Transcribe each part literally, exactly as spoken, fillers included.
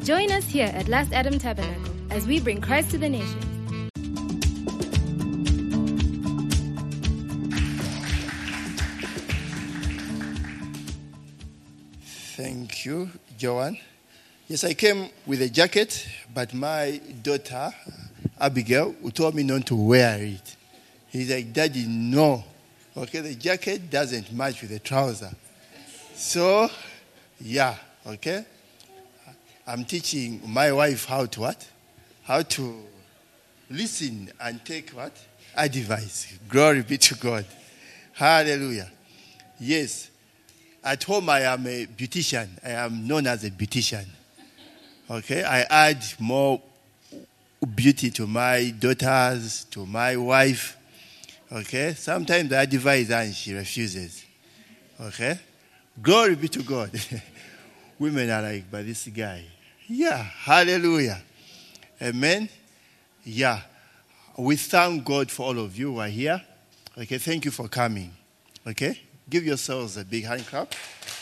Join us here at Last Adam Tabernacle as we bring Christ to the nations. Thank you, Joanne. Yes, I came with a jacket, but my daughter, Abigail, who told me not to wear it. He's like, Daddy, no. Okay, the jacket doesn't match with the trouser. So, yeah, okay. I'm teaching my wife how to what? How to listen and take what? Advice. Glory be to God. Hallelujah. Yes. At home, I am a beautician. I am known as a beautician. Okay, I add more beauty to my daughters, to my wife. Okay, sometimes I advise her and she refuses. Okay, glory be to God. Women are like, but this guy. Yeah, hallelujah. Amen. Yeah, we thank God for all of you who are here. Okay, thank you for coming. Okay. Give yourselves a big hand clap.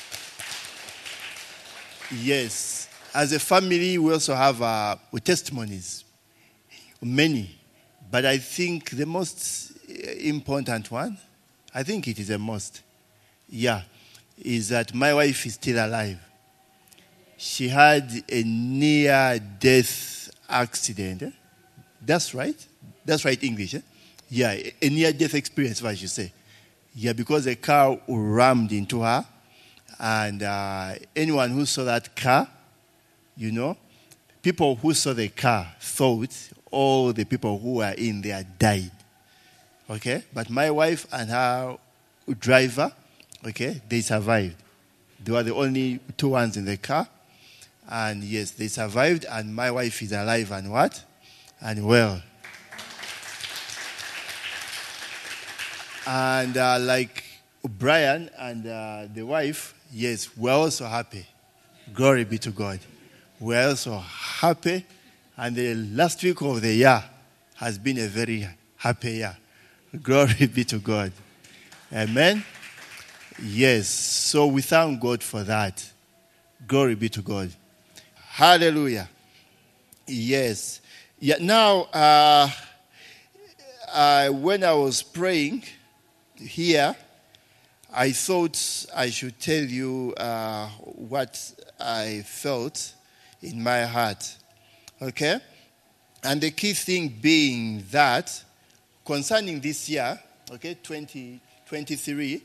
Yes. As a family, we also have uh, testimonies. Many. But I think the most important one, I think it is a most, yeah, is that my wife is still alive. She had a near-death accident. Eh? That's right. That's right, English. Eh? Yeah, a near-death experience, what I should say. Yeah, because a car rammed into her, and uh, anyone who saw that car, you know, people who saw the car thought all the people who were in there died. Okay? But my wife and her driver, okay, they survived. They were the only two ones in the car. And yes, they survived, and my wife is alive and what? And well. And uh, like Brian and uh, the wife, yes, we're also happy. Glory be to God. We're also happy. And the last week of the year has been a very happy year. Glory be to God. Amen. Yes. So we thank God for that. Glory be to God. Hallelujah. Yes. Yeah. Now, uh, uh, when I was praying here, I thought I should tell you uh, what I felt in my heart. Okay? And the key thing being that concerning this year, okay, twenty twenty-three,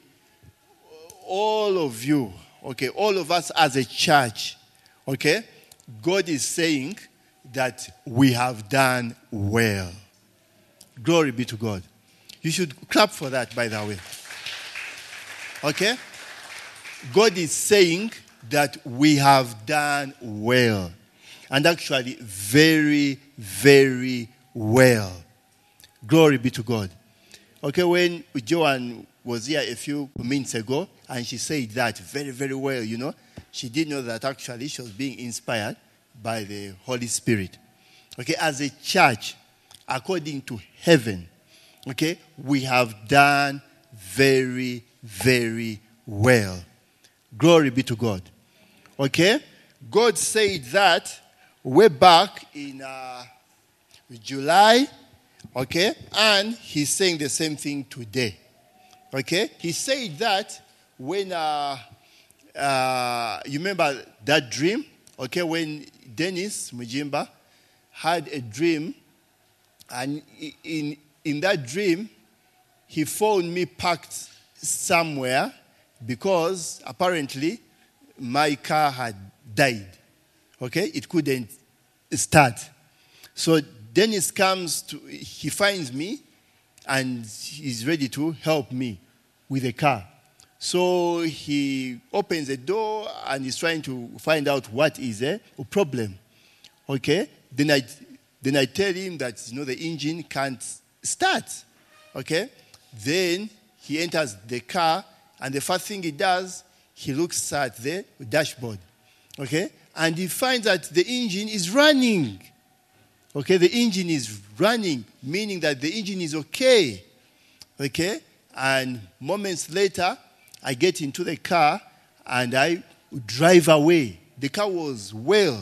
all of you, okay, all of us as a church, okay, God is saying that we have done well. Glory be to God. You should clap for that, by the way. Okay? God is saying that we have done well. And actually, very, very well. Glory be to God. Okay, when Joanne was here a few minutes ago, and she said that very, very well, you know, she did know that actually she was being inspired by the Holy Spirit. Okay, as a church, according to heaven, okay, we have done very, very well. Glory be to God. Okay? God said that way back in uh, July, okay? And he's saying the same thing today. Okay? He said that when, uh, uh, you remember that dream? Okay, when Dennis Mujimba had a dream, and in in that dream, he found me parked somewhere because apparently my car had died. Okay, it couldn't start. So Dennis comes to, he finds me, and he's ready to help me with the car. So he opens the door and he's trying to find out what is a problem. Okay, then I then I tell him that, you know, the engine can't start. Okay, then he enters the car, and the first thing he does, he looks at the dashboard. Okay, and he finds that the engine is running. Okay, the engine is running, meaning that the engine is okay. Okay, and moments later, I get into the car and I drive away. The car was well.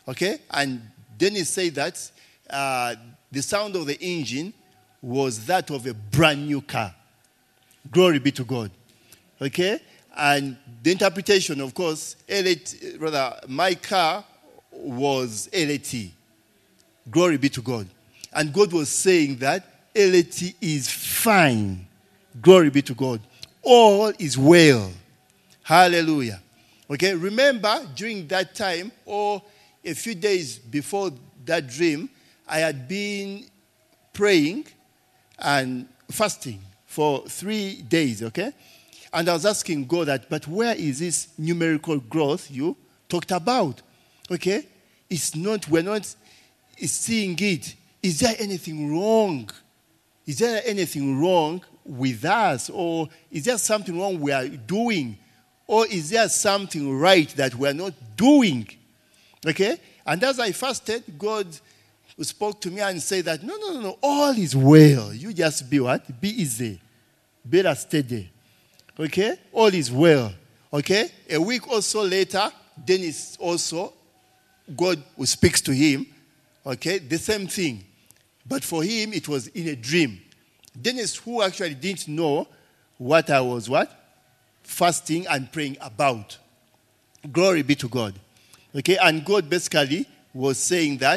Okay? And then he said that uh, the sound of the engine was that of a brand new car. Glory be to God. Okay? And the interpretation, of course, L A T, rather, my car was L A T. Glory be to God. And God was saying that L A T is fine. Glory be to God. All is well. Hallelujah. Okay, remember during that time, or a few days before that dream, I had been praying and fasting for three days, okay? And I was asking God that, but where is this numerical growth you talked about? Okay? It's not, we're not seeing it. Is there anything wrong? Is there anything wrong with us? Or is there something wrong we are doing? Or is there something right that we are not doing? Okay? And as I fasted, God spoke to me and said that, no, no, no, no, all is well. You just be what? Be easy. Be steady. Okay? All is well. Okay? A week or so later, Dennis also, God speaks to him. Okay? The same thing. But for him, it was in a dream. Dennis, who actually didn't know what I was what? Fasting and praying about. Glory be to God. Okay? And God basically was saying that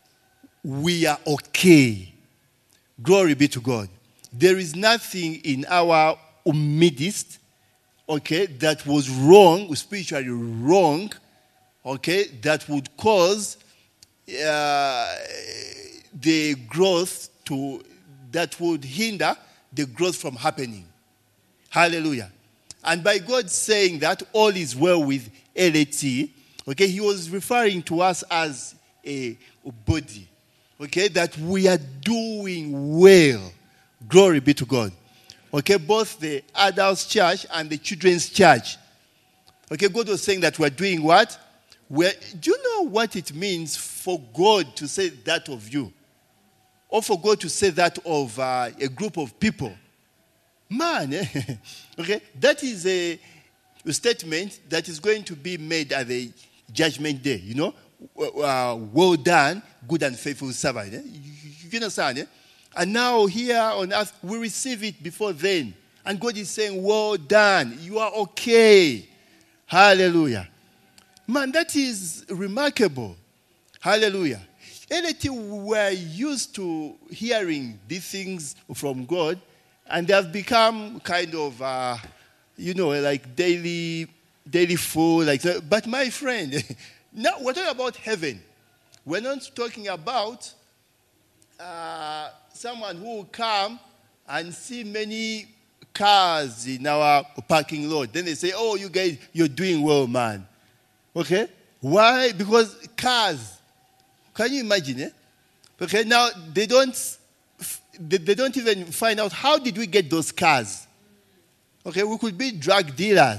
we are okay. Glory be to God. There is nothing in our midst, okay, that was wrong, spiritually wrong, okay, that would cause uh, the growth to, that would hinder the growth from happening. Hallelujah. And by God saying that all is well with L A T, okay, he was referring to us as a body, okay, that we are doing well. Glory be to God. Okay, both the adults' church and the children's church. Okay, God was saying that we're doing what? We're, do you know what it means for God to say that of you? Or for God to say that of uh, a group of people? Man, eh? Okay, that is a, a statement that is going to be made at the judgment day. You know, uh, well done, good and faithful servant. Eh? You, you understand? Eh? And now here on earth, we receive it before then. And God is saying, well done. You are okay. Hallelujah. Man, that is remarkable. Hallelujah. L A T were used to hearing these things from God, and they have become kind of, uh, you know, like daily, daily food. Like that. But my friend, now we're talking about heaven. We're not talking about uh, someone who will come and see many cars in our parking lot. Then they say, oh, you guys, you're doing well, man. Okay? Why? Because cars. Can you imagine, eh? Okay, now they don't, they don't even find out how did we get those cars. Okay, we could be drug dealers.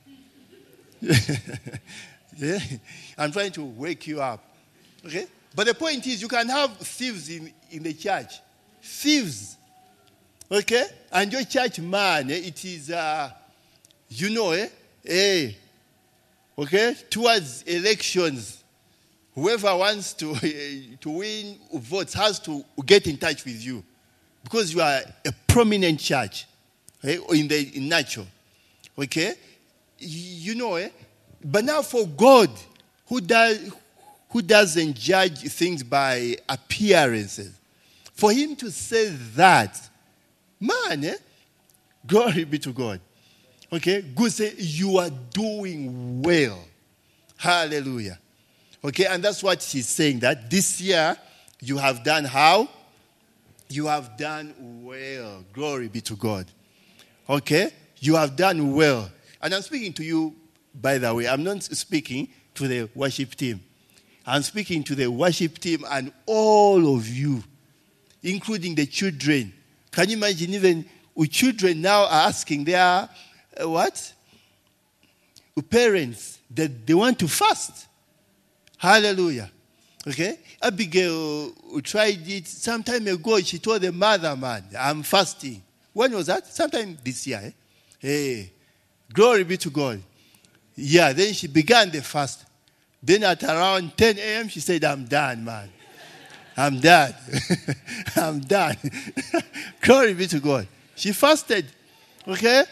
Yeah? I'm trying to wake you up. Okay? But the point is, you can have thieves in, in the church. Thieves. Okay? And your church man, eh, it is, uh, you know, eh? Hey. Okay? Towards elections, whoever wants to, uh, to win votes has to get in touch with you. Because you are a prominent church. Okay? In the in natural. Okay? You know, eh? But now for God, who does... who doesn't judge things by appearances, for him to say that, man, eh? Glory be to God. Okay? God say, you are doing well. Hallelujah. Okay? And that's what he's saying, that this year you have done how? You have done well. Glory be to God. Okay? You have done well. And I'm speaking to you, by the way. I'm not speaking to the worship team. I'm speaking to the worship team and all of you, including the children. Can you imagine even children now are asking their, uh, what? Parents that they want to fast. Hallelujah. Okay? Abigail tried it some time ago. She told the mother, man, I'm fasting. When was that? Sometime this year. Eh? Hey, glory be to God. Yeah, then she began the fast. Then at around ten a.m., she said, I'm done, man. I'm done. I'm done. Glory be to God. She fasted. Okay?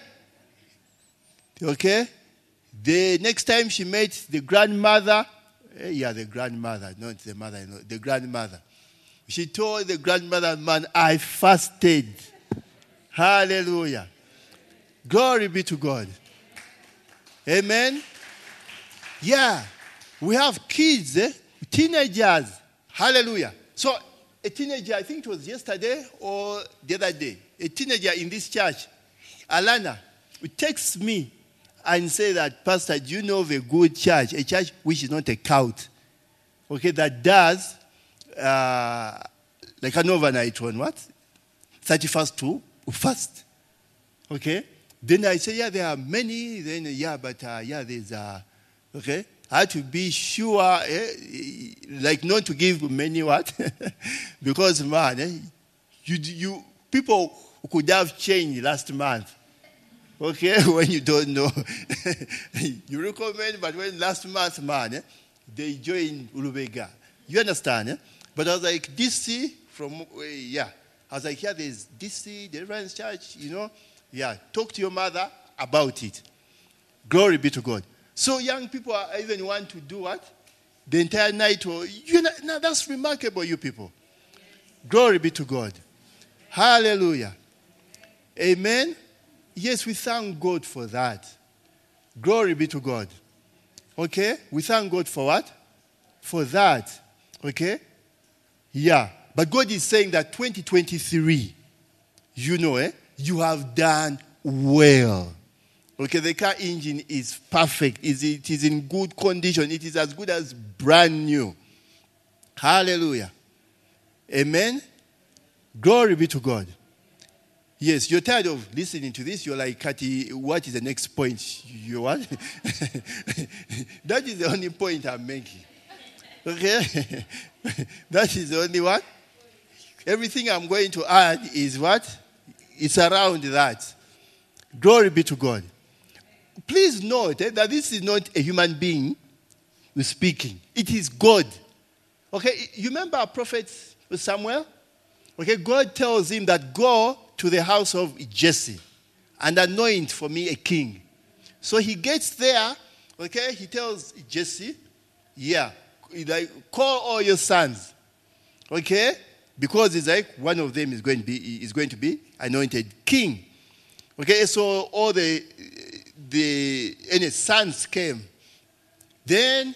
Okay? The next time she met the grandmother, eh, yeah, the grandmother, not the mother-in-law, the grandmother. She told the grandmother, man, I fasted. Hallelujah. Glory be to God. Amen. Yeah. We have kids, eh? Teenagers. Hallelujah. So a teenager, I think it was yesterday or the other day, a teenager in this church, Alana, texts me and say that, Pastor, do you know of a good church, a church which is not a cult, okay, that does uh, like an overnight one, what? thirty-first to fast. Okay? Then I say, yeah, there are many. Then, yeah, but, uh, yeah, there's, uh, okay? I had to be sure, eh, like not to give many what? Because, man, eh, you, you, people could have changed last month. Okay? When you don't know. You recommend, but when last month, man, eh, they joined Urubega. You understand, eh? But I was like, D C, from, uh, yeah. I was like, yeah, there's D C, Deliverance Church, you know. Yeah, talk to your mother about it. Glory be to God. So young people are even want to do what? The entire night. Or, you know, now that's remarkable, you people. Glory be to God. Hallelujah. Amen. Yes, we thank God for that. Glory be to God. Okay? We thank God for what? For that. Okay? Yeah. But God is saying that twenty twenty-three, you know, eh? You have done well. Okay, the car engine is perfect. It is in good condition. It is as good as brand new. Hallelujah. Amen. Glory be to God. Yes, you're tired of listening to this. You're like, Kati, what is the next point? You what? That is the only point I'm making. Okay? That is the only one. Everything I'm going to add is what? It's around that. Glory be to God. Please note eh, that this is not a human being who's speaking. It is God. Okay, you remember our prophet Samuel? Okay, God tells him that go to the house of Jesse and anoint for me a king. So he gets there, okay, he tells Jesse, yeah, like, call all your sons, okay, because it's like one of them is going to be is going to be anointed king. Okay, so all the the any sons came. Then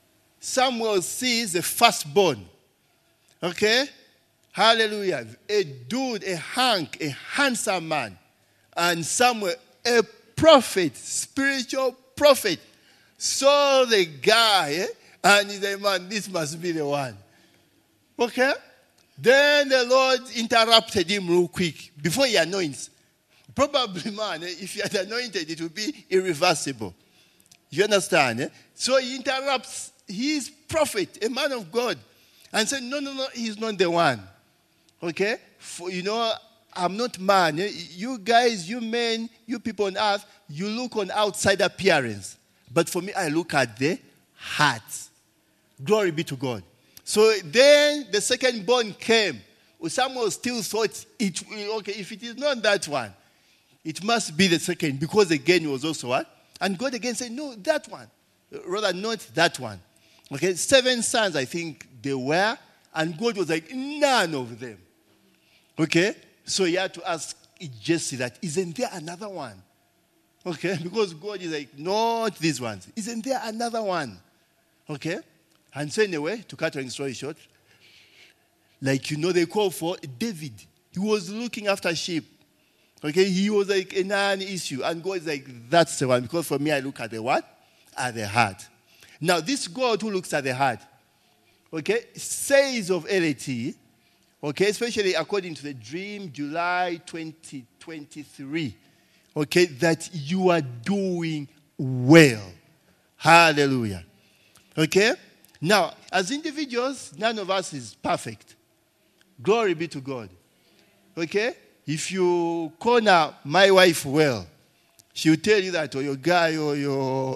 Samuel sees the firstborn. Okay, hallelujah, a dude, a hunk, a handsome man, and Samuel, a prophet, spiritual prophet, saw the guy, eh? And he's like, man, this must be the one. Okay? Then the Lord interrupted him real quick before he anoints. Probably, man, if he had anointed, it would be irreversible. You understand? Eh? So he interrupts his prophet, a man of God, and said, no, no, no, he's not the one. Okay? For, you know, I'm not man. Eh? You guys, you men, you people on earth, you look on outside appearance. But for me, I look at the heart. Glory be to God. So then the second born came. Samuel still thought, it, okay, if it is not that one, it must be the second, because again, it was also what? And God again said, no, that one. Rather, not that one. Okay, seven sons, I think they were, and God was like, none of them. Okay, so he had to ask Jesse that, isn't there another one? Okay, because God is like, not these ones. Isn't there another one? Okay, and so anyway, to cut a long story short, like, you know, they call for David. He was looking after sheep. Okay, he was like a non-issue. And God is like, that's the one. Because for me, I look at the what? At the heart. Now, this God who looks at the heart, okay, says of L A T, okay, especially according to the dream, July twenty twenty-three, okay, that you are doing well. Hallelujah. Okay? Now, as individuals, none of us is perfect. Glory be to God. Okay? If you corner my wife well, She will tell you that, or your guy, or your,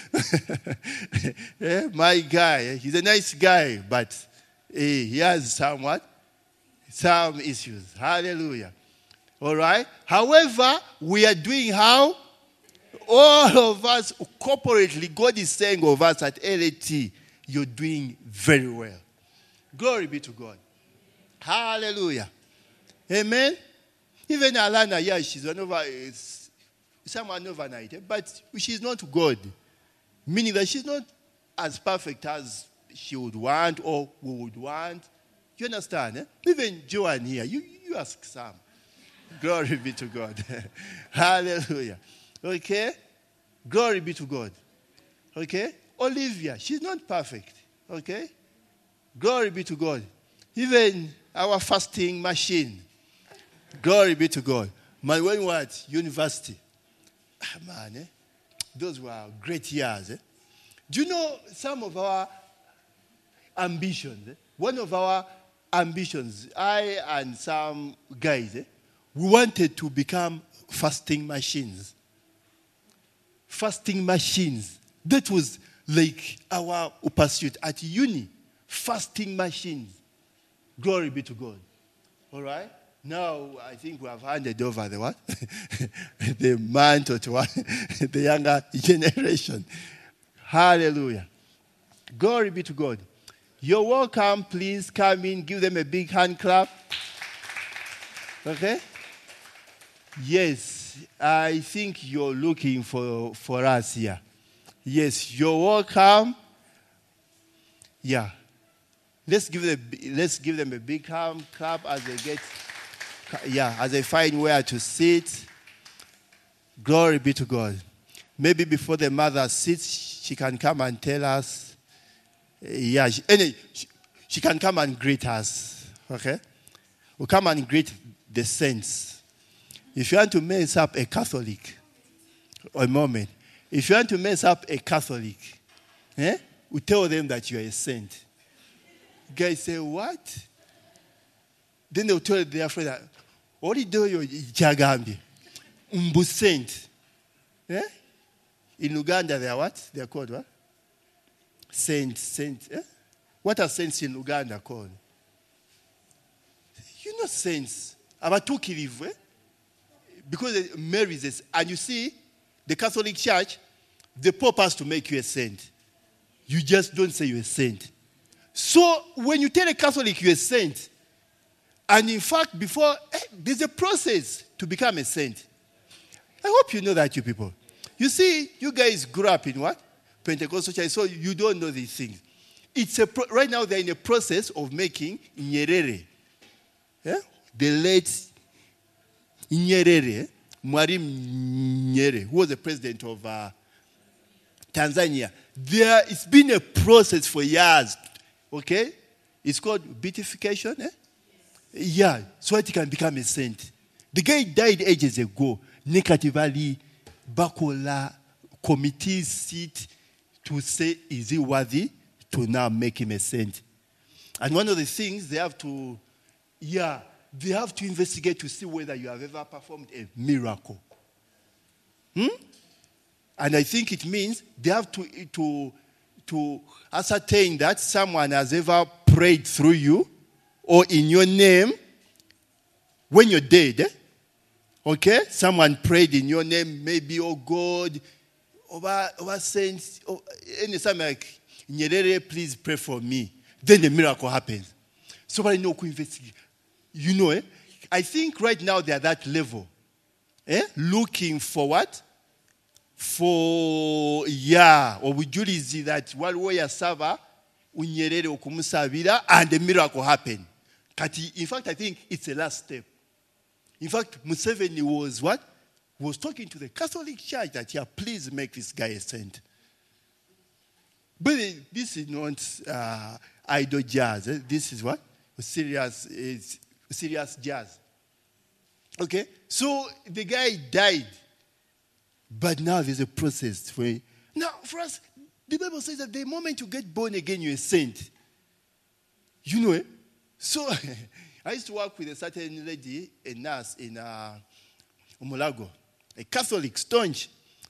eh, my guy, he's a nice guy, but eh, he has some what? Some issues. Hallelujah. All right? However, we are doing how? All of us, corporately, God is saying of us at L A T, you're doing very well. Glory be to God. Hallelujah. Amen. Even Alana, yeah, she's an over, someone overnight, but she's not God. Meaning that she's not as perfect as she would want or we would want. You understand? Eh? Even Joanne here, you, you ask Sam. Glory be to God. Hallelujah. Okay? Glory be to God. Okay? Olivia, she's not perfect. Okay? Glory be to God. Even our fasting machine. Glory be to God. Man, when we were at university, ah, man, eh? Those were great years. Eh? Do you know some of our ambitions? Eh? One of our ambitions, I and some guys, eh? we wanted to become fasting machines. Fasting machines. That was like our pursuit at uni. Fasting machines. Glory be to God. All right? Now, I think we have handed over the what? the mantle to what? the younger generation. Hallelujah. Glory be to God. You're welcome. Please come in. Give them a big hand clap. Okay? Yes, I think you're looking for, for us here. Yes, you're welcome. Yeah. Let's give them, let's give them a big hand clap as they get, yeah, as they find where to sit. Glory be to God. Maybe before the mother sits, she can come and tell us. Yeah, she, anyway, she, she can come and greet us. Okay? We'll come and greet the saints. If you want to mess up a Catholic, a moment. If you want to mess up a Catholic, eh, we tell them that you are a saint. Guys say, what? Then they'll tell their friend that, what do you do, you Jagambi? Umbu saint. Eh? In Uganda, they are what? They are called what? Saint, saint. Eh? What are saints in Uganda called? You know saints. Abatukirivu, eh? Because Mary is, and you see, the Catholic Church, the Pope has to make you a saint. You just don't say you're a saint. So when you tell a Catholic you're a saint, and in fact, before, eh, there's a process to become a saint. I hope you know that, you people. You see, you guys grew up in what? Pentecostal church, so you don't know these things. It's a pro- right now they're in a process of making Nyerere. Yeah? The late Nyerere, Mwalimu Nyerere, who was the president of uh, Tanzania. There, it's been a process for years. Okay? It's called beatification. Eh? Yeah, so that he can become a saint. The guy died ages ago. Negatively, Bakola committees sit to say, is he worthy to now make him a saint? And one of the things they have to, yeah, they have to investigate to see whether you have ever performed a miracle. Hmm? And I think it means they have to, to, to ascertain that someone has ever prayed through you or in your name when you're dead. Eh? Okay? Someone prayed in your name, maybe, oh God, over, over saints, oh, any time like, Nyerere, please pray for me. Then the miracle happens. Somebody know who investigate. You know, eh? I think right now they're at that level. Eh? Looking for what? For, yeah, or would you see that while we are server, Unyerere okumusabira, and the miracle happened. In fact, I think it's the last step. In fact, Museveni was what? Was talking to the Catholic Church that, yeah, please make this guy a saint. But this is not uh, idle jazz. Eh? This is what? Serious, it's serious jazz. Okay? So the guy died. But now there's a process for it. Now, for us, the Bible says that the moment you get born again, you're a saint. You know it? So I used to work with a certain lady, a nurse in uh, Umulago, a Catholic, staunch.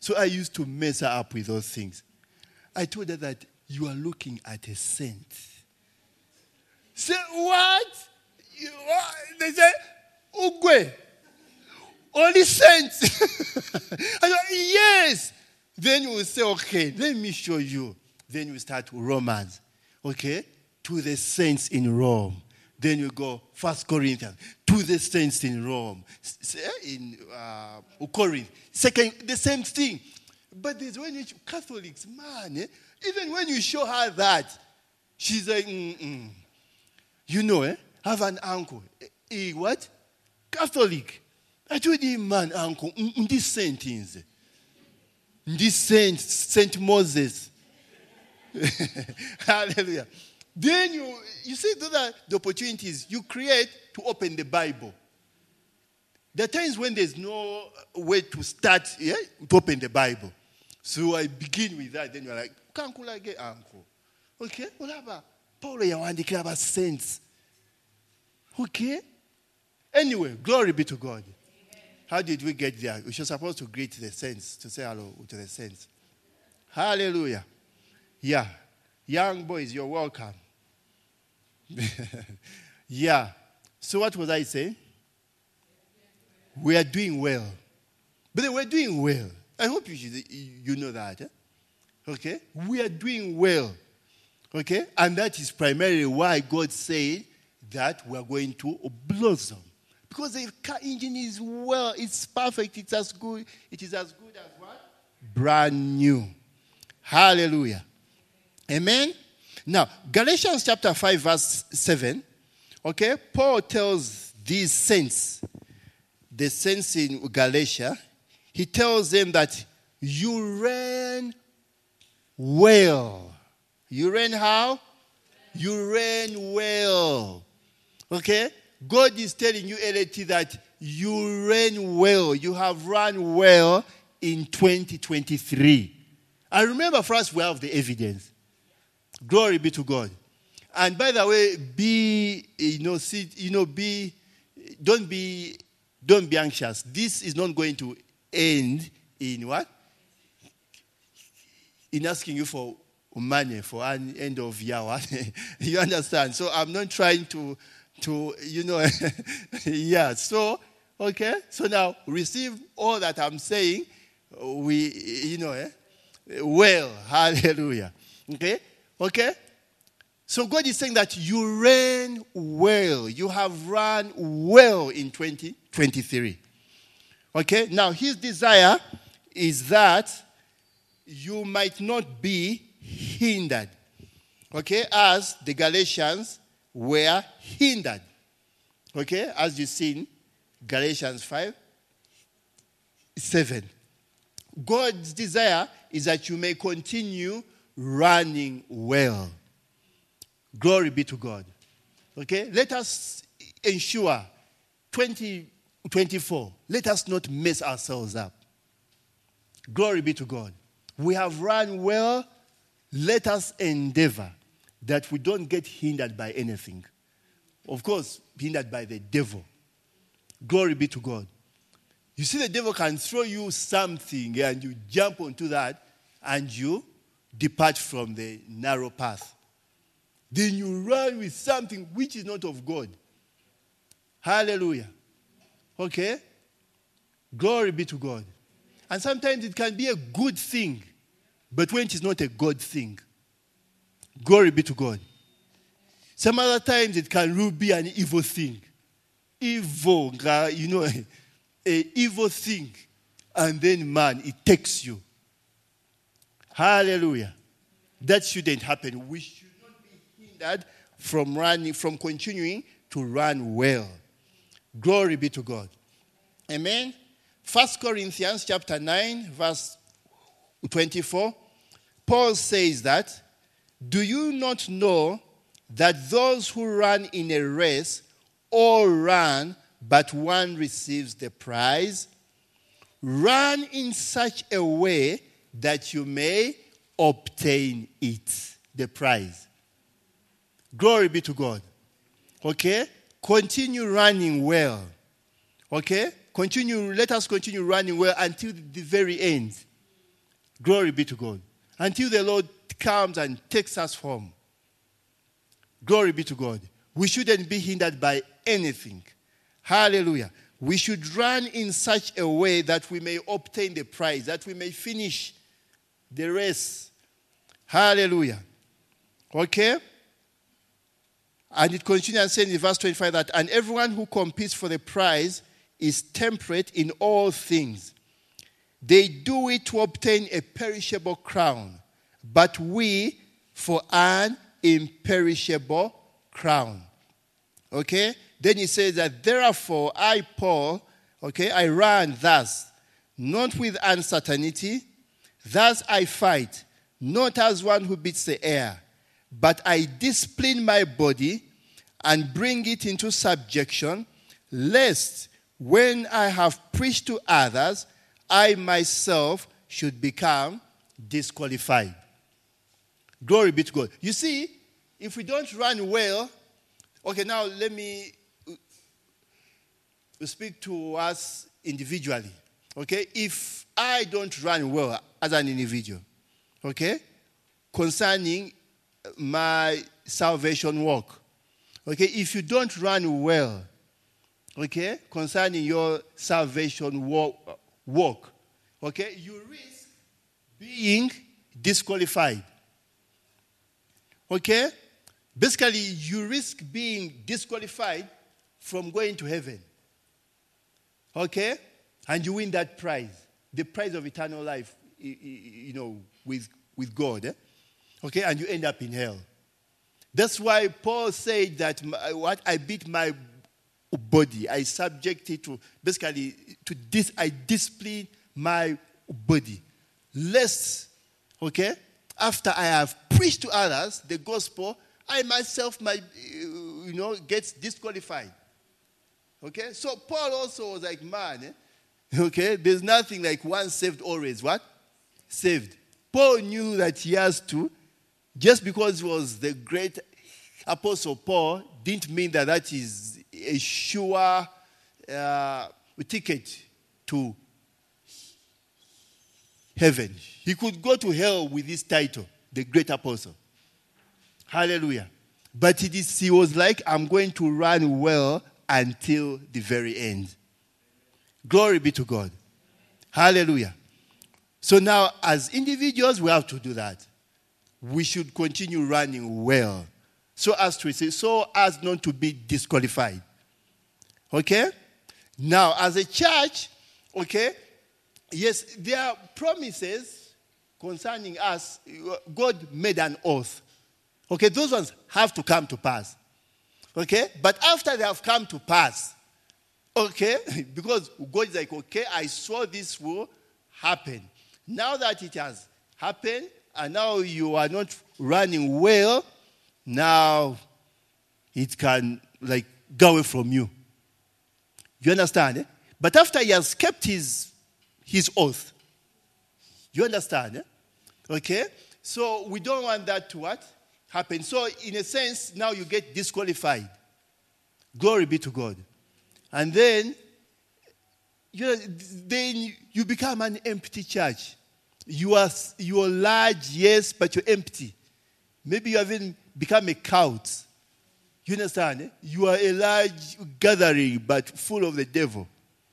So I used to mess her up with those things. I told her that you are looking at a saint. Say, what? You are, they say, Ugwe. Only saints. I said, yes. Then you will say, okay, let me show you. Then you start Romans. Okay? To the saints in Rome. Then you go First Corinthians. To the saints in Rome. In uh, Corinth. Second, the same thing. But there's when you, Catholics, man, eh, even when you show her that, she's like, mm-mm. You know, eh? Have an uncle. Eh, what? Catholic. I told him, man, uncle, mm, this saint is. This saint, Saint Moses. Hallelujah. Then you, you see those are the opportunities you create to open the Bible. There are times when there's no way to start, yeah, to open the Bible. So I begin with that. Then you're like, kankula ge uncle. Okay? Whatever. Paulo yawandikira about saints. Okay? Anyway, glory be to God. Amen. How did we get there? We were supposed to greet the saints, to say hello to the saints. Hallelujah. Yeah. Young boys, you're welcome. Yeah. So what was I saying? We are doing well. But we're doing well. I hope you should, you know that. Eh? Okay? We are doing well. Okay? And that is primarily why God said that we are going to blossom. Because the car engine is well, it's perfect, it's as good, it is as good as what? Brand new. Hallelujah. Amen? Now, Galatians chapter five, verse seven, okay, Paul tells these saints, the saints in Galatia, he tells them that you ran well. You ran how? You ran well. Okay? God is telling you, L A T, that you ran well. You have run well in twenty twenty-three. I remember for us, we have the evidence. Glory be to God. And by the way, be, you know, see, you know, be, don't be, don't be anxious. This is not going to end in what? In asking you for money for an end of year. You understand? So I'm not trying to, to you know, yeah. So, okay. So now receive all that I'm saying. We, you know, eh? Well, hallelujah. Okay? Okay? So God is saying that you ran well. You have run well in twenty twenty-three. Okay? Now, his desire is that you might not be hindered. Okay? As the Galatians were hindered. Okay? As you've seen, Galatians five, seven. God's desire is that you may continue running well. Glory be to God. Okay? Let us ensure twenty twenty-four. Let us not mess ourselves up. Glory be to God. We have run well. Let us endeavor that we don't get hindered by anything. Of course, hindered by the devil. Glory be to God. You see, the devil can throw you something and you jump onto that and you depart from the narrow path. Then you run with something which is not of God. Hallelujah. Okay? Glory be to God. And sometimes it can be a good thing, but when it is not a God thing, glory be to God. Some other times it can really be an evil thing. Evil, you know, a, a evil thing. And then, man, it takes you. Hallelujah. That shouldn't happen. We should not be hindered from running, from continuing to run well. Glory be to God. Amen. First Corinthians chapter nine, verse twenty-four. Paul says that, do you not know that those who run in a race all run, but one receives the prize? Run in such a way that you may obtain it, the prize. Glory be to God. Okay? Continue running well. Okay? Continue, let us continue running well until the very end. Glory be to God. Until the Lord comes and takes us home. Glory be to God. We shouldn't be hindered by anything. Hallelujah. We should run in such a way that we may obtain the prize, that we may finish the race. Hallelujah. Okay? And it continues saying in verse twenty-five that, and everyone who competes for the prize is temperate in all things. They do it to obtain a perishable crown, but we for an imperishable crown. Okay? Then he says that, therefore I, Paul, okay, I run thus, not with uncertainty, thus I fight, not as one who beats the air, but I discipline my body and bring it into subjection, lest when I have preached to others, I myself should become disqualified. Glory be to God. You see, if we don't run well, okay, now let me speak to us individually. Okay, if I don't run well as an individual, okay, concerning my salvation walk, okay, if you don't run well, okay, concerning your salvation walk, walk okay, you risk being disqualified. Okay? Basically, you risk being disqualified from going to heaven. Okay? And you win that prize, the prize of eternal life, you know, with, with God. Eh? Okay? And you end up in hell. That's why Paul said that what I beat my body, I subject it to, basically, to this, I discipline my body. Lest, okay, after I have preached to others the gospel, I myself might, you know, get disqualified. Okay? So Paul also was like, man, eh? Okay? There's nothing like once saved, always what? Saved. Paul knew that he has to, just because he was the great apostle Paul, didn't mean that that is a sure uh, ticket to heaven. He could go to hell with this title, the great apostle. Hallelujah. But it is, he was like, I'm going to run well until the very end. Glory be to God. Hallelujah. So now, as individuals, we have to do that. We should continue running well, so as to say, so as not to be disqualified. Okay? Now, as a church, okay, yes, there are promises concerning us. God made an oath. Okay, those ones have to come to pass. Okay? But after they have come to pass, okay, because God is like, okay, I saw this will happen. Now that it has happened, and now you are not running well, now it can, like, go away from you. You understand? Eh? But after he has kept his, his oath, you understand? Eh? Okay? So we don't want that to what? Happen. So in a sense, now you get disqualified. Glory be to God. And then, you know, then you become an empty church. You are, you are large, yes, but you're empty. Maybe you haven't become a cult. You understand? Eh? You are a large gathering, but full of the devil.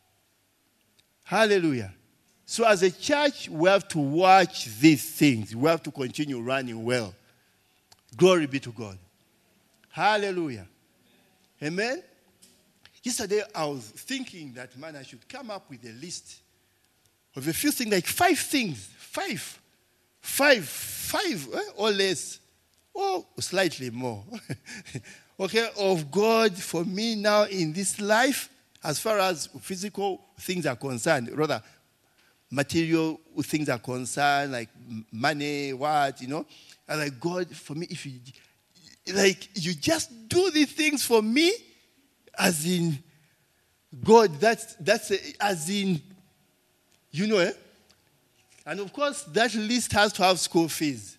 Hallelujah. So as a church, we have to watch these things. We have to continue running well. Glory be to God. Hallelujah. Amen? Yesterday, I was thinking that, man, I should come up with a list of a few things, like five things. Five. Five. Five, eh? Or less. Or slightly more. Okay, of God for me now in this life, as far as physical things are concerned, rather material things are concerned, like money, what, you know. And like, God, for me, if you, like, you just do these things for me, as in, God, that's, that's a, as in, you know, eh? And of course, that list has to have school fees.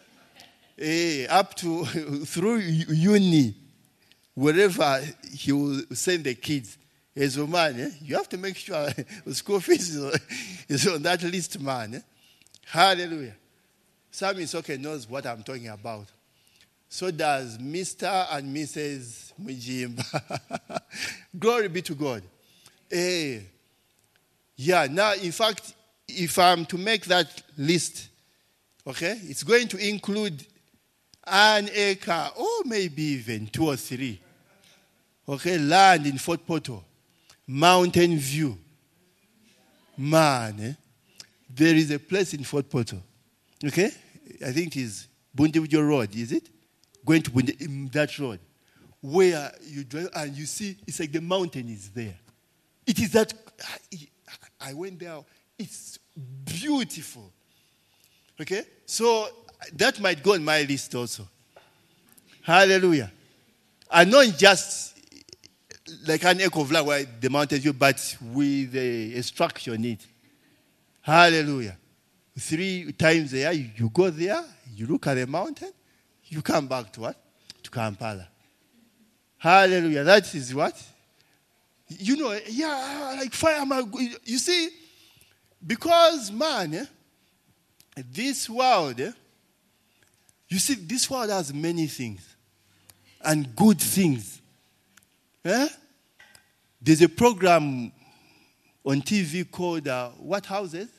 Eh, up to, through uni, wherever he will send the kids. As a man, eh? You have to make sure school fees is on that list, man. Eh? Hallelujah. Sam is okay, knows what I'm talking about. So does Mister and Missus Mujimba. Glory be to God. Eh, yeah, now, in fact, if I'm to make that list, okay, it's going to include an acre, or maybe even two or three. Okay, land in Fort Portal, mountain view. Man, eh? There is a place in Fort Portal. Okay, I think it is Bundibujo Road, is it? Going to Bundi, in that road, where you drive and you see it's like the mountain is there. It is that, I went there, it's beautiful. Okay, so that might go on my list also. Hallelujah. And not just like an echo of land where the mountain view, but with a, a structure in it. Hallelujah. Three times a year, you, you go there, you look at the mountain, you come back to what? To Kampala. Hallelujah. That is what? You know, yeah, like fire. You see, because, man, eh, this world, eh, you see, this world has many things and good things. Eh? There's a program on T V called uh, What Houses?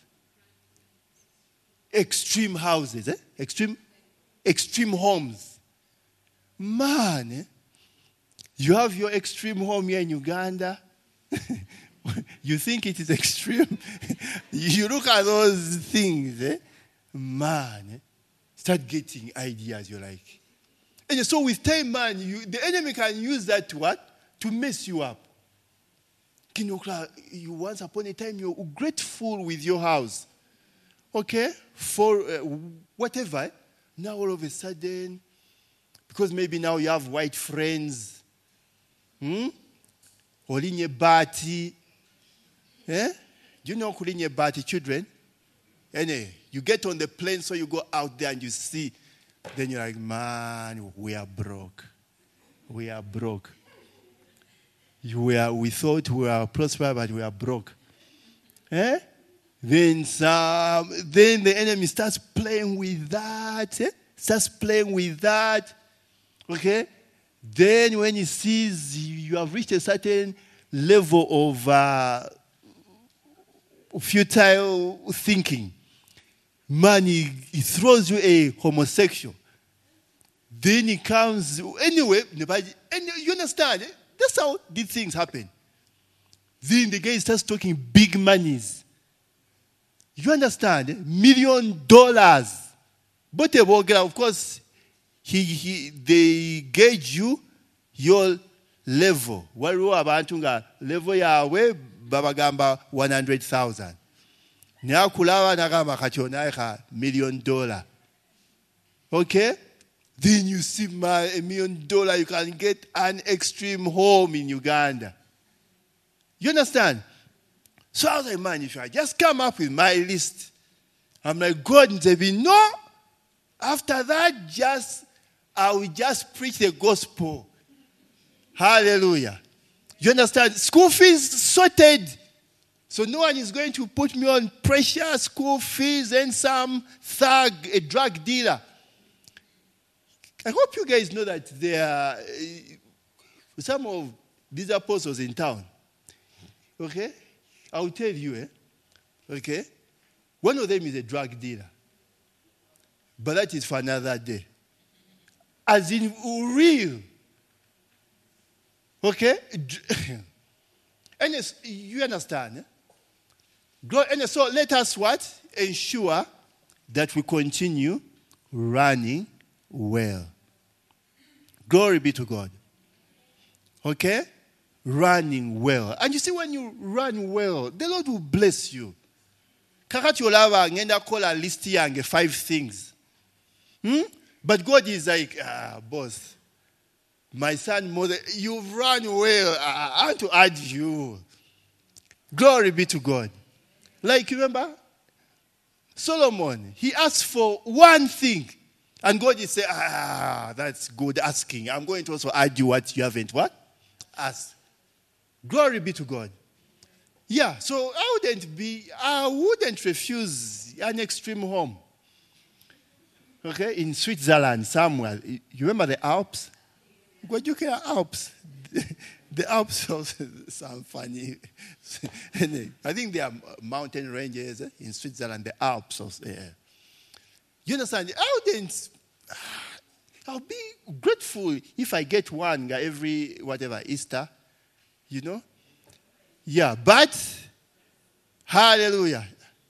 Extreme Houses. Eh? Extreme, extreme Homes. Man, eh? You have your extreme home here in Uganda. You think it is extreme. You look at those things, eh? Man, eh? Start getting ideas you're like. And so with time, man, you, the enemy can use that to what? To mess you up. You once upon a time, you're grateful with your house. Okay? For uh, whatever. Now all of a sudden, because maybe now you have white friends. Hmm? Olinye bati. Eh? Do you know Kulinye bati, children? Anyway, you get on the plane, so you go out there and you see. Then you're like, man, we are broke. We are broke. We, are, we thought we were prosperous, but we are broke. Eh? Then some, then the enemy starts playing with that. Eh? Starts playing with that. Okay? Then when he sees you have reached a certain level of uh, futile thinking, man, he, he throws you a homosexual. Then he comes, anyway, and you understand, eh? That's how these things happen. Then the guy starts talking big monies. You understand? Eh? Million dollars. But of course, he, he, they gauge you, your level. Waliwo abantu nga level yawe babagamba one hundred thousand. Nyakulaba nagamba kachona million dollar. Okay? Then you see my a million dollar, you can get an extreme home in Uganda. You understand? So I was like, man, if I just come up with my list, I'm like, God, there be no. After that, just I will just preach the gospel. Hallelujah. You understand? School fees sorted. So no one is going to put me on pressure, school fees, and some thug, a drug dealer. I hope you guys know that there are uh, some of these apostles in town. Okay? I'll tell you, eh? Okay? One of them is a drug dealer. But that is for another day. As in real. Okay? And you understand, eh? And so let us what? Ensure that we continue running well. Glory be to God. Okay? Running well. And you see, when you run well, the Lord will bless you. Kakati olava ngenda kola list yange five things. Hmm? But God is like, ah, boss, my son, mother, you've run well. I want to add you. Glory be to God. Like, remember? Solomon, he asked for one thing. And God is saying, ah, that's good asking. I'm going to also add you what you haven't what? Asked. Glory be to God. Yeah, so I wouldn't be, I wouldn't refuse an extreme home. Okay, in Switzerland, somewhere. You remember the Alps? Guajuke Alps. The Alps also sound funny. I think there are mountain ranges eh, in Switzerland, the Alps also. Yeah. You understand? I wouldn't, I'll be grateful if I get one every, whatever, Easter, you know? Yeah, but, hallelujah.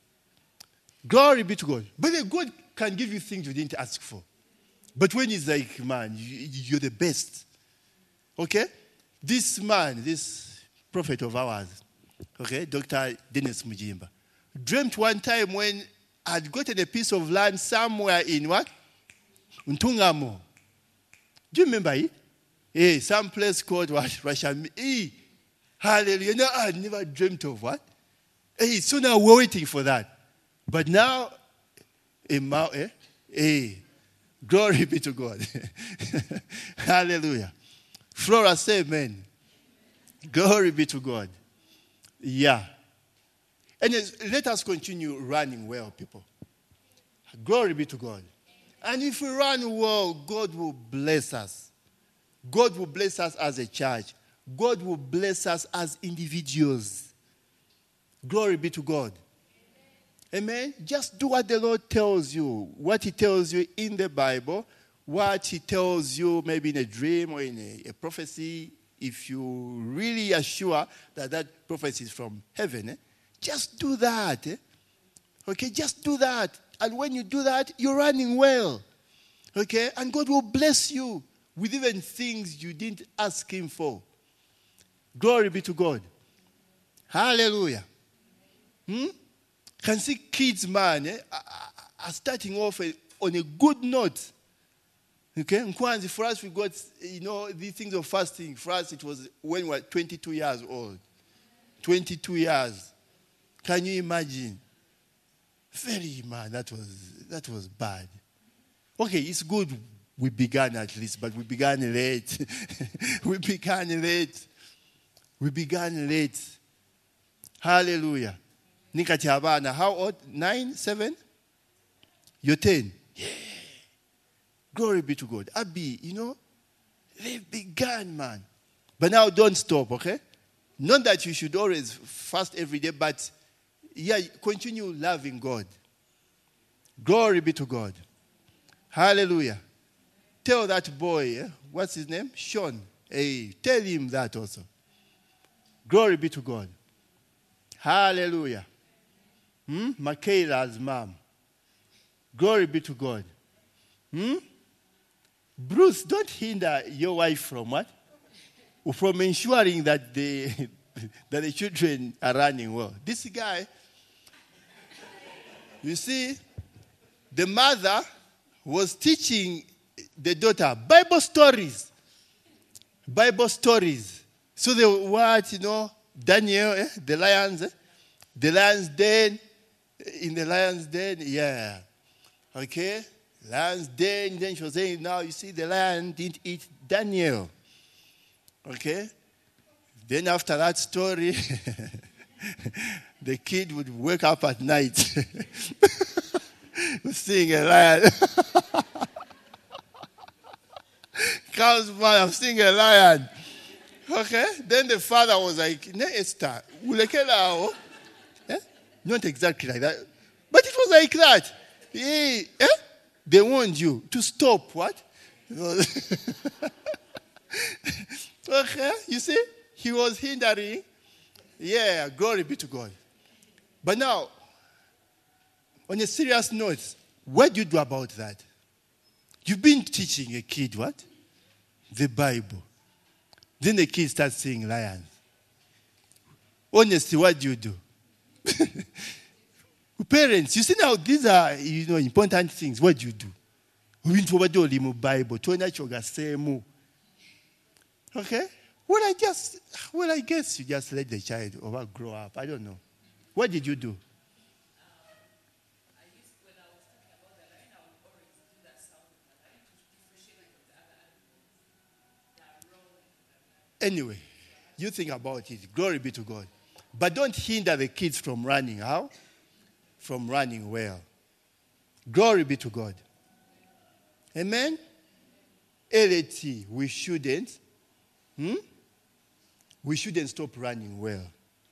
Glory be to God. But then God can give you things you didn't ask for. But when he's like, man, you, you're the best. Okay? This man, this prophet of ours, okay, Doctor Dennis Mujimba, dreamt one time when I'd gotten a piece of land somewhere in what? Untungamo. Do you remember it? Hey, some place called what? Rashami. Hey, hallelujah. No, I never dreamt of what? Hey, so now we're waiting for that. But now, eh? Hey, glory be to God. Hallelujah. Flora, say amen. Glory be to God. Yeah. And let us continue running well, people. Glory be to God. And if we run well, God will bless us. God will bless us as a church. God will bless us as individuals. Glory be to God. Amen. Just do what the Lord tells you. What he tells you in the Bible. What he tells you maybe in a dream or in a, a prophecy. If you really are sure that that prophecy is from heaven. Eh? Just do that. Eh? Okay, just do that. And when you do that, you're running well. Okay, and God will bless you with even things you didn't ask him for. Glory be to God. Hallelujah. Hmm? Can see kids, man, eh, are starting off on a good note. Okay, Nkwanzi, for us, we got, you know, these things of fasting. For us, it was when we were twenty-two years old. twenty-two years. Can you imagine? Very, man, that was, that was bad. Okay, it's good we began at least, but we began late. we began late. We began late. Hallelujah. Nikati Habana, how old? Nine, seven? You're ten. Yeah. Glory be to God. Abi, you know, they began, man. But now don't stop, okay? Not that you should always fast every day, but yeah, continue loving God. Glory be to God. Hallelujah. Tell that boy, eh? What's his name? Sean. Hey, tell him that also. Glory be to God. Hallelujah. Hmm? Michaela's mom. Glory be to God. Hmm? Bruce, don't hinder your wife from what? From ensuring that the, that the children are running well. This guy, you see, the mother was teaching the daughter Bible stories. Bible stories. So the what, you know, Daniel, eh, the lions, eh, the lion's den, in the lion's den, yeah. Okay? Lion's den, then she was saying, now you see the lion didn't eat Daniel. Okay? Then after that story, the kid would wake up at night seeing a lion. Cows, man, I'm seeing a lion. Okay? Then the father was like, Ne Esther, ulekela. Eh? Not exactly like that. But it was like that. Hey, eh? They warned you to stop what? Okay, you see? He was hindering. Yeah, glory be to God. But now, on a serious note, what do you do about that? You've been teaching a kid what? The Bible. Then the kid starts seeing lions. Honestly, what do you do? Parents, you see now, these are, you know, important things. What do you do? We Bible. Okay? Well, I just, well, I guess you just let the child over grow up. I don't know. What did you do? Anyway, you think about it. Glory be to God. But don't hinder the kids from running. How? From running well. Glory be to God. Amen? L A T, we shouldn't. Hmm? We shouldn't stop running well.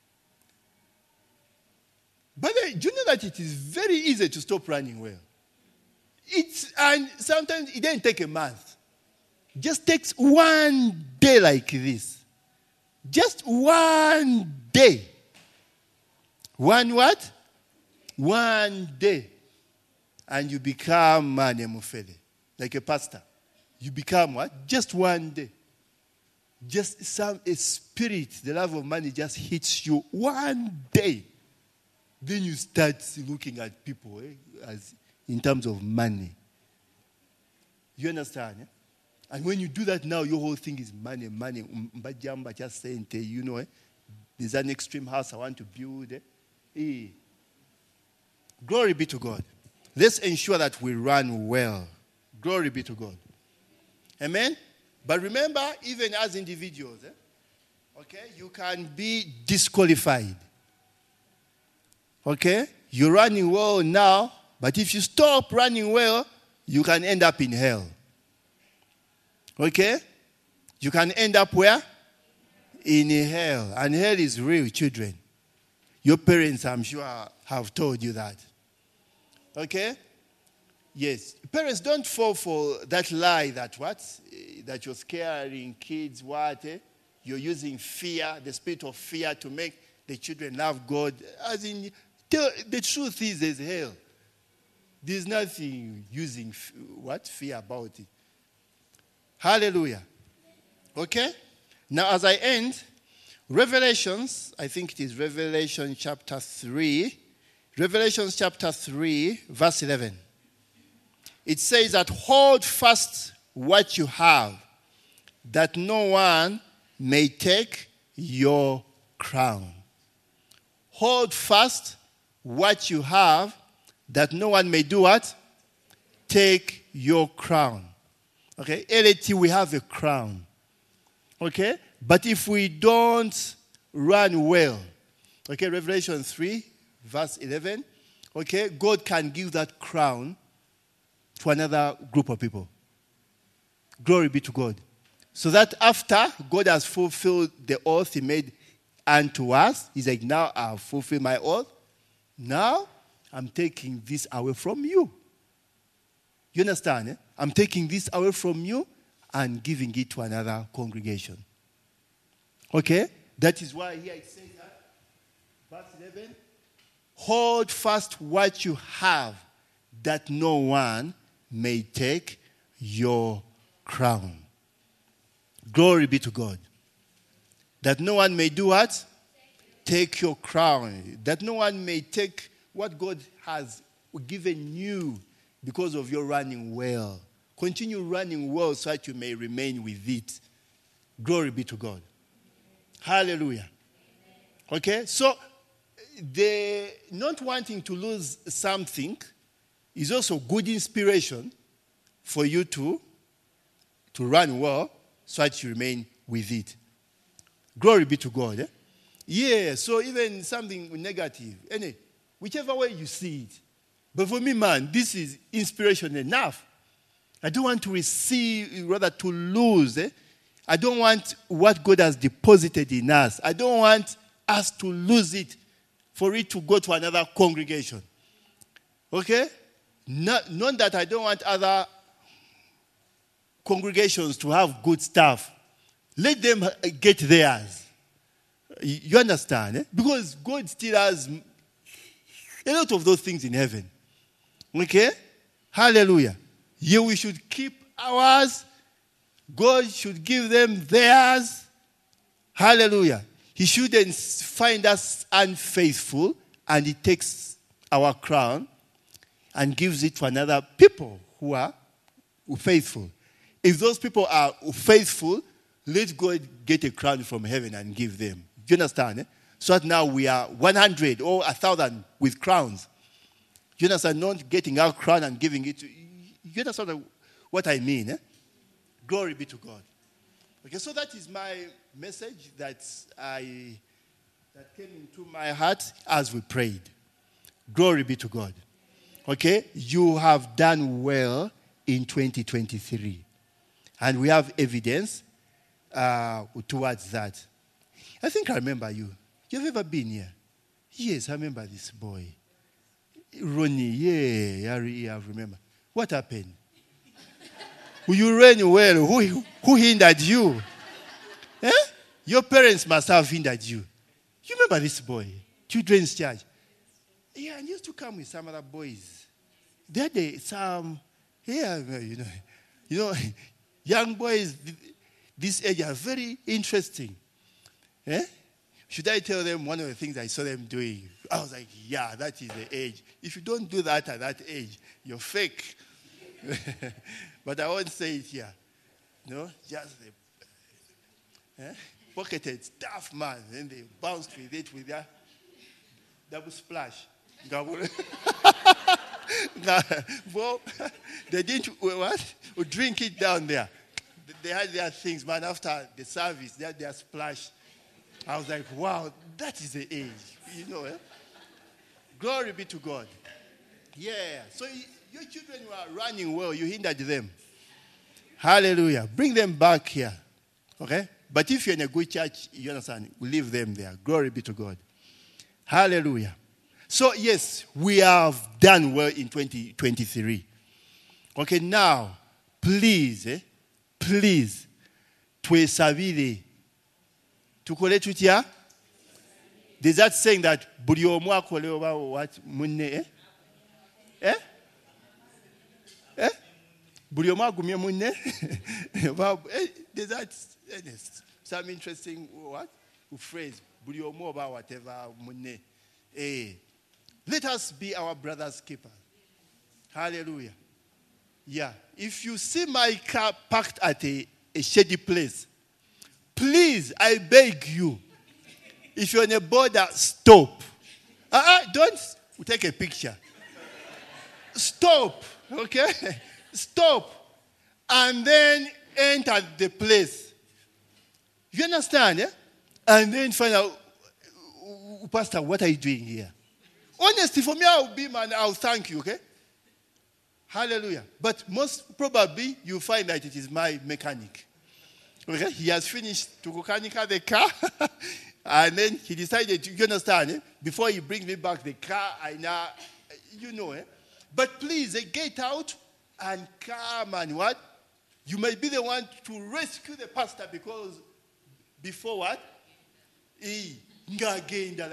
But uh, do you know that it is very easy to stop running well? It's, and sometimes it doesn't take a month. Just takes one day like this. Just one day. One what? One day. And you become man emufele, like a pastor. You become what? Just one day. Just some a spirit, the love of money just hits you one day. Then you start looking at people eh, as in terms of money. You understand? Eh? And when you do that now, your whole thing is money, money. Mbajamba just saying, you know, eh? There's an extreme house I want to build. Eh? Eh. Glory be to God. Let's ensure that we run well. Glory be to God. Amen? But remember, even as individuals, eh? Okay, you can be disqualified. Okay? You're running well now, but if you stop running well, you can end up in hell. Okay? You can end up where? In hell. And hell is real, children. Your parents, I'm sure, have told you that. Okay? Yes. Parents, don't fall for that lie that what? That you're scaring kids, what? Eh? You're using fear, the spirit of fear to make the children love God. As in, tell, the truth is there's hell. There's nothing using what? Fear about it. Hallelujah. Okay? Now as I end, Revelations, I think it is Revelation chapter three. Revelation chapter three, verse eleven. It says that hold fast what you have, that no one may take your crown. Hold fast what you have, that no one may do what? Take your crown. Okay, L A T, we have a crown. Okay, but if we don't run well, okay, Revelation three, verse eleven, okay, God can give that crown to another group of people. Glory be to God. So that after God has fulfilled the oath he made unto us, he's like, now I've fulfilled my oath. Now I'm taking this away from you. You understand? Eh? I'm taking this away from you and giving it to another congregation. Okay? That is why here it says that, verse eleven, hold fast what you have, that no one may take your crown. Glory be to God. That no one may do what? Take your crown. That no one may take what God has given you because of your running well. Continue running well so that you may remain with it. Glory be to God. Hallelujah. Okay? So, the not wanting to lose something is also good inspiration for you to, to run well so that you remain with it. Glory be to God. Eh? Yeah, so even something negative, any, whichever way you see it. But for me, man, this is inspiration enough. I don't want to receive, rather to lose. Eh? I don't want what God has deposited in us. I don't want us to lose it for it to go to another congregation. Okay? Not, not that I don't want other congregations to have good stuff. Let them get theirs. You understand? Eh? Because God still has a lot of those things in heaven. Okay? Hallelujah. Yeah, we should keep ours. God should give them theirs. Hallelujah. He shouldn't find us unfaithful and he takes our crown and gives it to another people who are faithful. If those people are faithful, let God get a crown from heaven and give them. You understand? Eh? So that now we are one hundred or one thousand with crowns. You understand? Not getting our crown and giving it to you. You understand what I mean? Eh? Glory be to God. Okay, so that is my message that I that came into my heart as we prayed. Glory be to God. Okay? You have done well in twenty twenty-three. And we have evidence uh, towards that. I think I remember you. You've ever been here? Yes, I remember this boy. Ronnie, yeah, I remember. What happened? You ran well. Who, who hindered you? Eh? Your parents must have hindered you. You remember this boy? Children's church. Yeah, and he used to come with some other boys. They had a, some, yeah, you know, you know, young boys this age are very interesting. Eh? Should I tell them one of the things I saw them doing? I was like, yeah, that is the age. If you don't do that at that age, you're fake. But I won't say it here. No, just the eh? pocketed stuff, man. Then they bounced with it with their double splash. Well, they didn't what? Drink it down there. They had their things, man. After the service, they had their splash. I was like, wow, that is the age. You know, eh? Glory be to God. Yeah. So your children were running well. You hindered them. Hallelujah. Bring them back here. Okay? But if you're in a good church, you understand, we leave them there. Glory be to God. Hallelujah. So, yes, we have done well in twenty twenty-three. Okay, now, please, eh, please, twesabire. Tukole tutya? There's that saying that buli omu akole oba what munne eh? Eh? Eh? Buli omu agumye munne? There's that some interesting what? Phrase. Buli omu oba whatever munne. Eh. Let us be our brother's keeper. Hallelujah. Yeah. If you see my car parked at a, a shady place, please, I beg you, if you're on a border, stop. Uh-uh, don't take a picture. Stop, okay? Stop. And then enter the place. You understand, eh? And then find out, Pastor, what are you doing here? Honestly, for me, I'll be, man, I'll thank you, okay? Hallelujah. But most probably, you'll find that it is my mechanic. Okay? He has finished to mechanic the car. And then he decided, you understand, eh? Before he brings me back the car, I now, you know, eh? But please, eh, get out and come and what? You may be the one to rescue the pastor because before what? He, Let's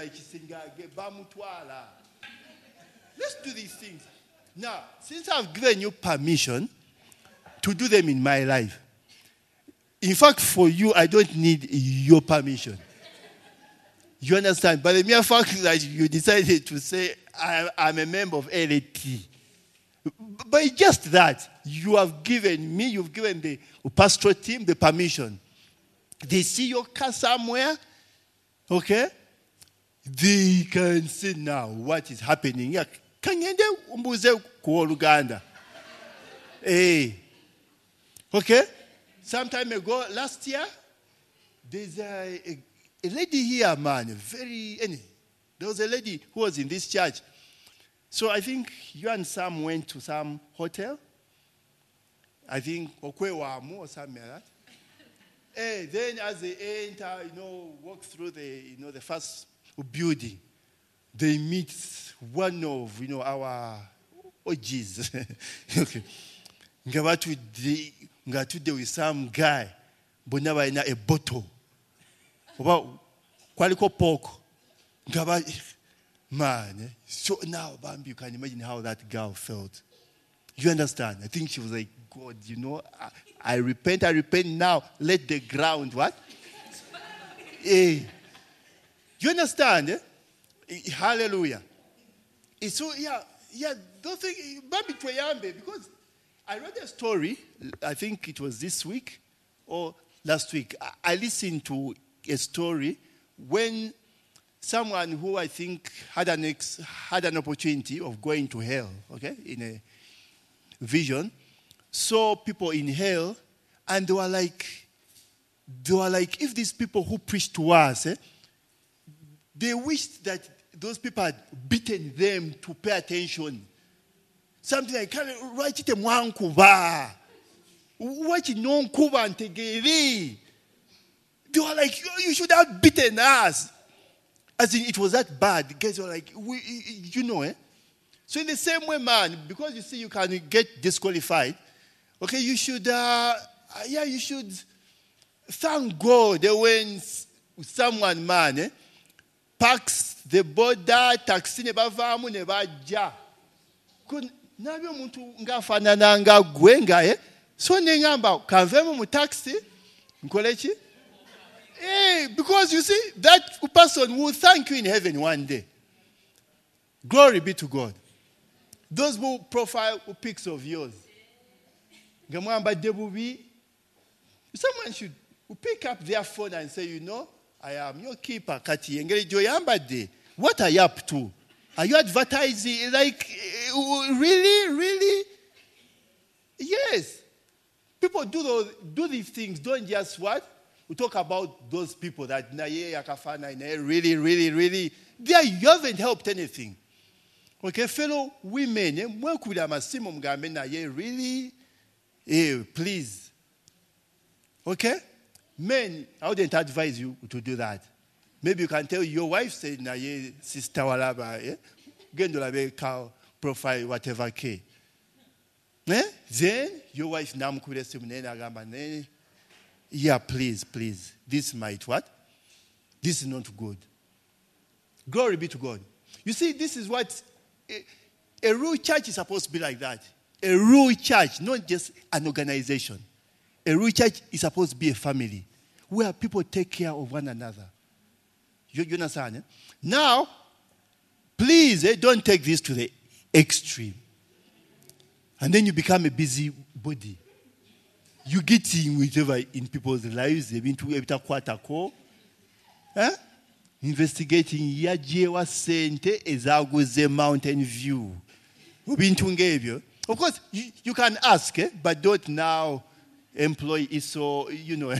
do these things. Now, since I've given you permission to do them in my life, in fact, for you, I don't need your permission. You understand? But the mere fact that you decided to say, I'm a member of L A T, but it's just that you have given me, you've given the pastoral team the permission. They see your car somewhere. Okay? They can see now what is happening. Yeah. Kanyende umbuze ku Uganda. Hey. Okay? Some time ago, last year, there's a, a, a lady here, man, very, any, there was a lady who was in this church. So I think you and Sam went to some hotel. I think Okwewamu or something like that. Hey, then as they enter, you know, walk through the, you know, the first building, they meet one of, you know, our O Gs. Okay. Ngabatu de with some guy, but now in a bottle. About qualico pork. Ngaba, man. So now, Bambi, you can imagine how that girl felt. You understand? I think she was like, God, you know, I, I repent, I repent now. Let the ground, what? eh. You understand? Eh? Hallelujah. Eh, so, yeah, yeah, don't think, because I read a story, I think it was this week or last week. I, I listened to a story when someone who I think had an, ex, had an opportunity of going to hell, okay, in a vision, saw people in hell, and they were like, they were like, if these people who preach to us, eh, they wished that those people had beaten them to pay attention. Something like, write it mwankuba. Watch it non kuba antegeri. They were like, you should have beaten us. As in, it was that bad. The guys were like, we, you know, eh? So in the same way, man, because you see you can get disqualified, okay, you should, uh, yeah, you should thank God when someone, man, eh, parks the border, taxi neba vamu neba ja. Nabyo muntu ngafanana nga gwenga, eh? So nengamba, kanvemo mu taxi, nkolechi? Eh, because you see, that person will thank you in heaven one day. Glory be to God. Those who profile pics of yours. Someone should pick up their phone and say, you know, I am your keeper, Kati. What are you up to? Are you advertising? Like, really, really? Yes. People do those, do these things. Don't just what? We talk about those people that really, really, really. They you haven't helped anything. Okay, fellow women, really, eh, please. Okay? Men, I wouldn't advise you to do that. Maybe you can tell your wife, say, na ye sister walaba, eh? Gendo la cow profile, whatever K. Eh? Then your wife nam kude simnena gamba. Yeah, please, please. This might what? This is not good. Glory be to God. You see, this is what a, a real church is supposed to be like that. A real church, not just an organization. A real church is supposed to be a family where people take care of one another. You, you understand? Eh? Now, please eh, don't take this to the extreme. And then you become a busy body. You get in whatever in people's lives. They've been to a quarter call. Eh? Investigating Yajewa Sente Ezaguze Mountain View. We've been to Ngavio. Of course, you, you can ask, eh? But don't now employ I S O, you know.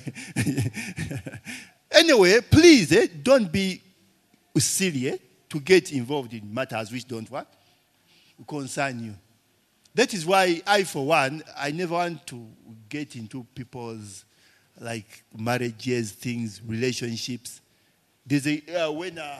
Anyway, please, eh? Don't be silly eh? To get involved in matters which don't what? Concern you. That is why I, for one, I never want to get into people's like marriages, things, relationships. There's a uh, when uh,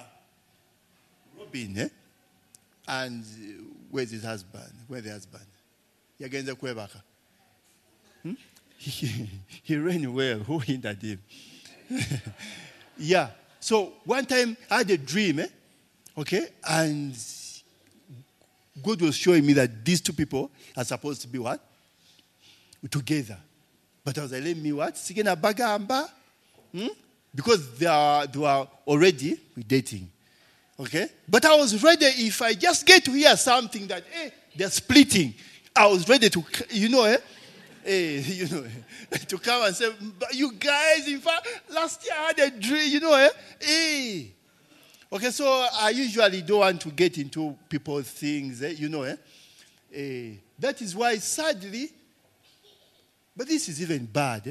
Robin, eh? And uh, where's his husband? Where's the husband? Yagenza Kwebaka. Hmm? He, he ran well. Who hindered him? Yeah. So one time I had a dream, eh? Okay, and God was showing me that these two people are supposed to be what? Together. But I was like, let me what? Sigena bagamba. Hmm? Because they are, they are already dating. Okay? But I was ready, if I just get to hear something that, hey, they're splitting, I was ready to, you know, eh? Hey, you know, to come and say, but you guys, in fact, last year I had a dream, you know, eh? Hey. Okay, so I usually don't want to get into people's things, eh? You know, eh? Hey. That is why, sadly, but this is even bad, eh?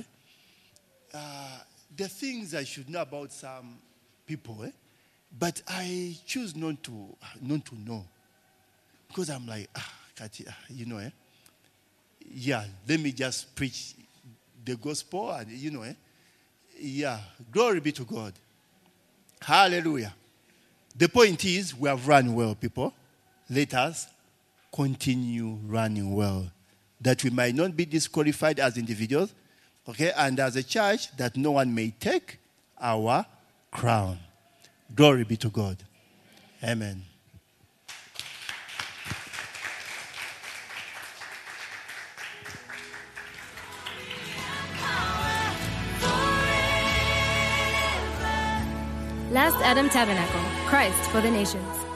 Uh, the things I should know about some people, eh? But I choose not to, not to know. Because I'm like, ah, Kati, you know, eh? Yeah, let me just preach the gospel, and you know, eh? Yeah, glory be to God. Hallelujah. The point is, we have run well, people. Let us continue running well. That we might not be disqualified as individuals, okay, and as a church, that no one may take our crown. Glory be to God. Amen. Last Adam Tabernacle, Christ for the Nations.